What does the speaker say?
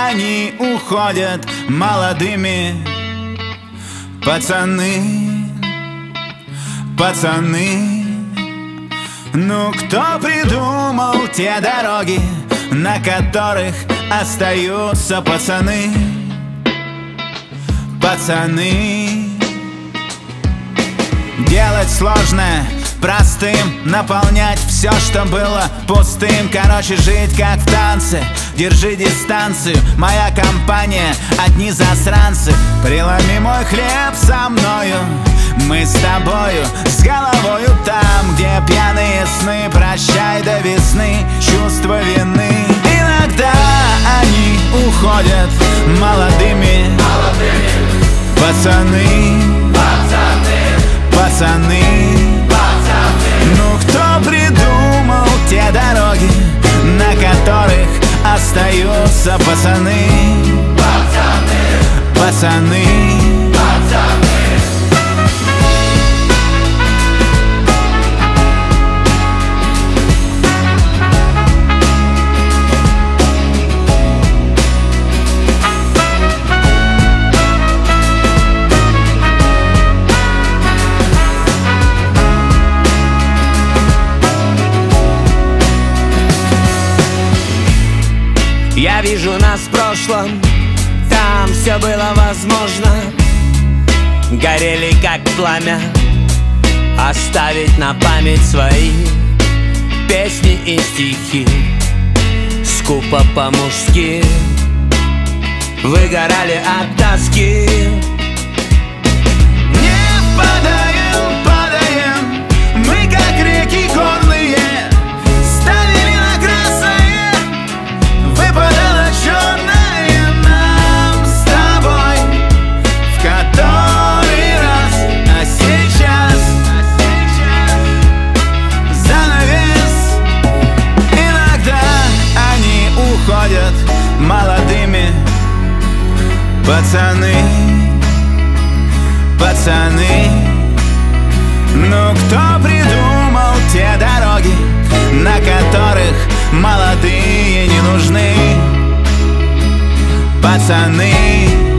они уходят молодыми. Пацаны, пацаны, ну кто придумал те дороги, на которых остаются пацаны? Пацаны. Делать сложное простым, наполнять все, что было пустым. Короче, жить как в танце, держи дистанцию. Моя компания, одни засранцы. Преломи мой хлеб со мною, мы с тобою, с головою там, где пьяные сны. Прощай до весны, чувство вины. Иногда они уходят молодыми. Пацаны, пацаны, ну кто придумал те дороги, на которых остаются пацаны? Пацаны. Я вижу нас в прошлом, там все было возможно. Горели как пламя, оставить на память свои песни и стихи. Скупо по-мужски выгорали от тоски. Не падаем, падаем, мы как реки горные. Ставили на красное, выпадало черное нам с тобой в который раз. А сейчас занавес. Иногда они уходят молодыми. Пацаны, пацаны, ну кто придумал те дороги, на которых молодые не нужны? Пацаны.